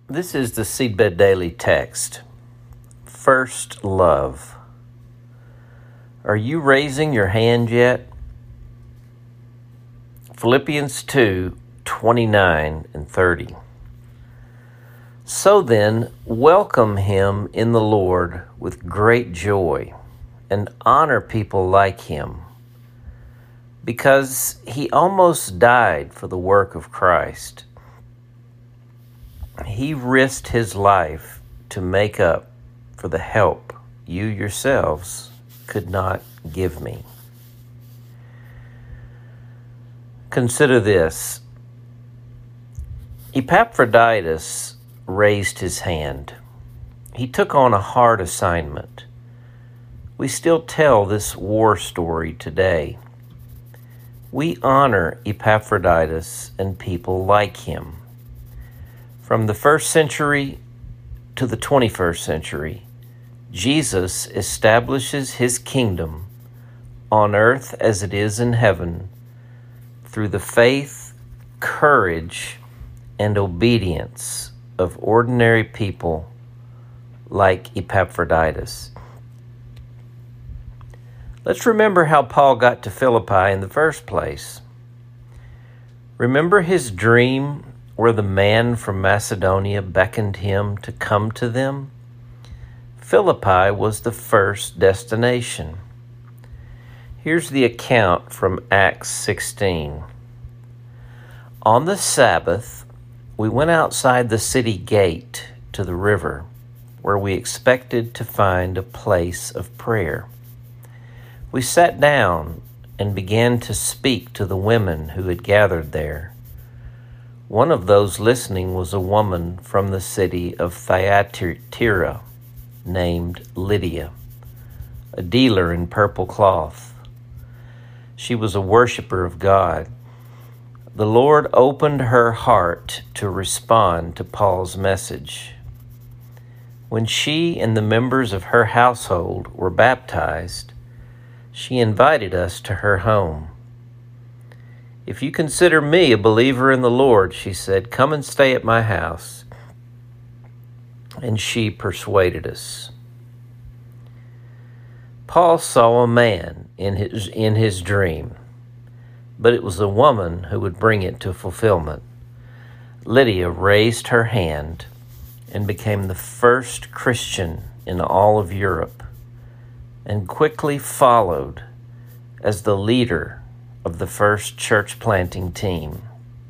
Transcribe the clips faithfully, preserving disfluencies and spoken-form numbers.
This is the Seedbed Daily text. First love. Are you raising your hand yet? Philippians two, twenty-nine and thirty. So then, welcome him in the Lord with great joy and honor people like him, because he almost died for the work of Christ. He risked his life to make up for the help you yourselves could not give me. Consider this. Epaphroditus raised his hand. He took on a hard assignment. We still tell this war story today. We honor Epaphroditus and people like him. From the first century to the twenty-first century, Jesus establishes his kingdom on earth as it is in heaven through the faith, courage, and obedience of ordinary people like Epaphroditus. Let's remember how Paul got to Philippi in the first place. Remember his dream where the man from Macedonia beckoned him to come to them? Philippi was the first destination. Here's the account from Acts sixteen. On the Sabbath, we went outside the city gate to the river, where we expected to find a place of prayer. We sat down and began to speak to the women who had gathered there. One of those listening was a woman from the city of Thyatira named Lydia, a dealer in purple cloth. She was a worshiper of God. The Lord opened her heart to respond to Paul's message. When she and the members of her household were baptized, she invited us to her home. "If you consider me a believer in the Lord," she said, "come and stay at my house." And she persuaded us. Paul saw a man in his, in his dream, but it was a woman who would bring it to fulfillment. Lydia raised her hand and became the first Christian in all of Europe, and quickly followed as the leader of the first church planting team.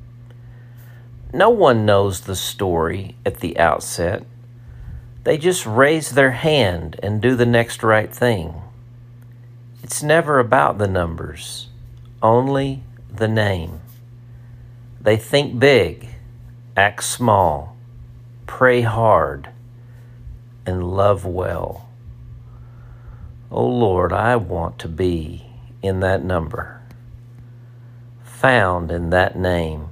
No one knows the story at the outset. They just raise their hand and do the next right thing. It's never about the numbers, only the name. They think big, act small, pray hard, and love well. Oh Lord, I want to be in that number, found in that name.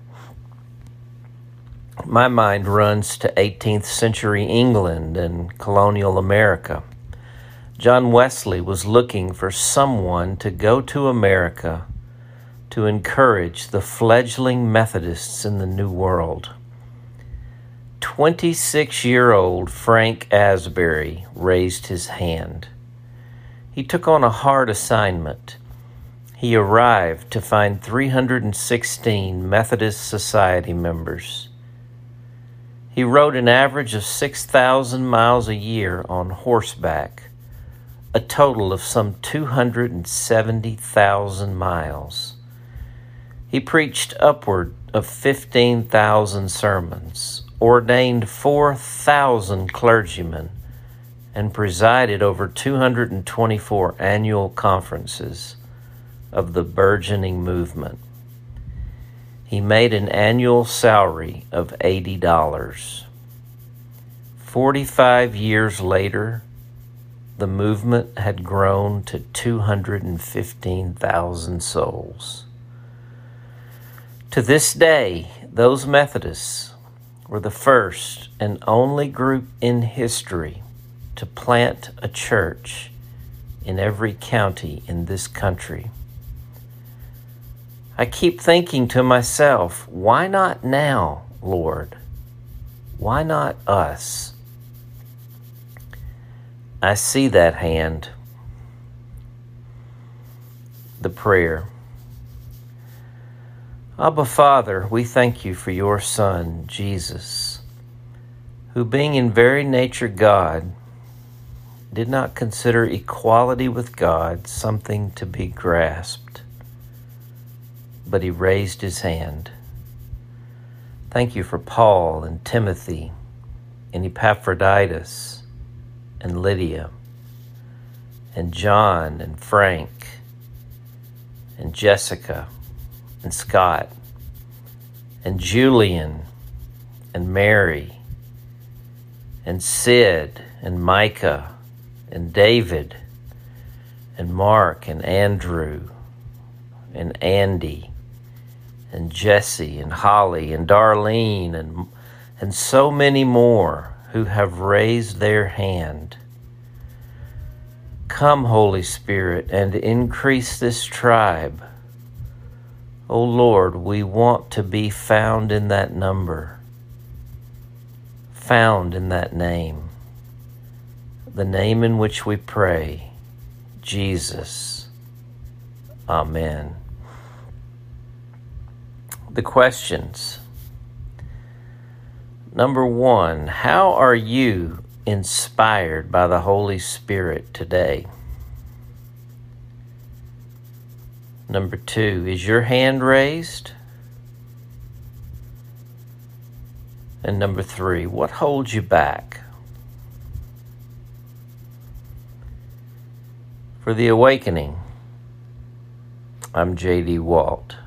My mind runs to eighteenth century England and colonial America. John Wesley was looking for someone to go to America to encourage the fledgling Methodists in the New World. twenty-six-year-old Frank Asbury raised his hand. He took on a hard assignment. He arrived to find three hundred sixteen Methodist Society members. He rode an average of six thousand miles a year on horseback, a total of some two hundred seventy thousand miles. He preached upward of fifteen thousand sermons, ordained four thousand clergymen, and presided over two hundred twenty-four annual conferences of the burgeoning movement. He made an annual salary of eighty dollars. Forty-five years later, the movement had grown to two hundred fifteen thousand souls. To this day, those Methodists were the first and only group in history to plant a church in every county in this country. I keep thinking to myself, why not now, Lord? Why not us? I see that hand. The prayer. Abba, Father, we thank you for your Son, Jesus, who being in very nature God, did not consider equality with God something to be grasped, but he raised his hand. Thank you for Paul and Timothy and Epaphroditus and Lydia and John and Frank and Jessica and Scott and Julian and Mary and Sid and Micah and David and Mark and Andrew and Andy and Jesse and Holly and Darlene and and so many more who have raised their hand. Come, Holy Spirit, and increase this tribe. O Lord, we want to be found in that number, found in that name, the name in which we pray, Jesus. Amen. The questions. Number one, how are you inspired by the Holy Spirit today? Number two, is your hand raised? And number three, what holds you back? For The Awakening, I'm J D Walt.